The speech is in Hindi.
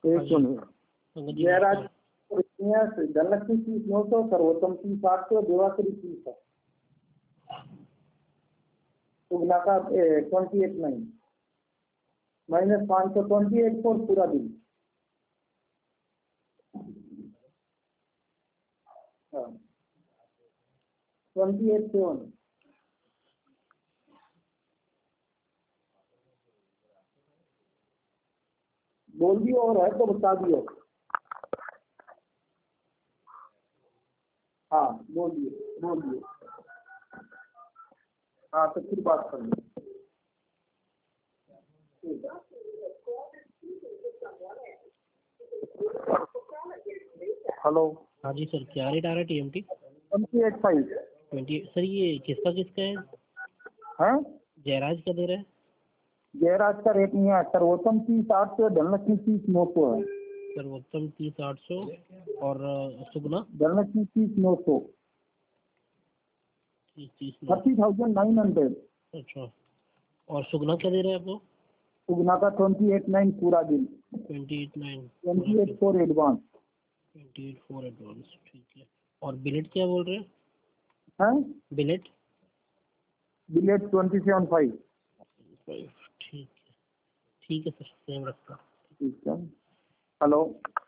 एक सुनिए, जयराज धनलक्ष्मी 30,900, सर्वोत्तम 30,800, देवाश्री 30 सुगना का 28,900 माइनस 528 पूरा दिन। हाँ 28,700 बोल दियो और है तो बता दियो। हाँ बोल दिए। हाँ तो फिर बात कर लो। हेलो। हाँ जी सर, क्या रेट आ रहा है TMT? 28,500। 20 सर, ये किसका है? हाँ जयराज का दे रहा है? जयराज का रेट नहीं है, सर्वोत्तम 30,800, धनलक्ष्मी 30,900 है। सर्वोत्तम 30,800 और सुगना धनलक्ष्मी 30,900 30,900। 30,900। अच्छा, और सुगना क्या दे रहा है आपको? सुगना का 28,900 पूरा दिन। 28,900 28 फॉर एडवांस। 28 फॉर एडवांस, ठीक है। और बिलेट क्या बोल रहे हैं? हैं बिलेट? बिलेट 27,500। ठीक है सर, सेम रखता। ठीक है। हेलो।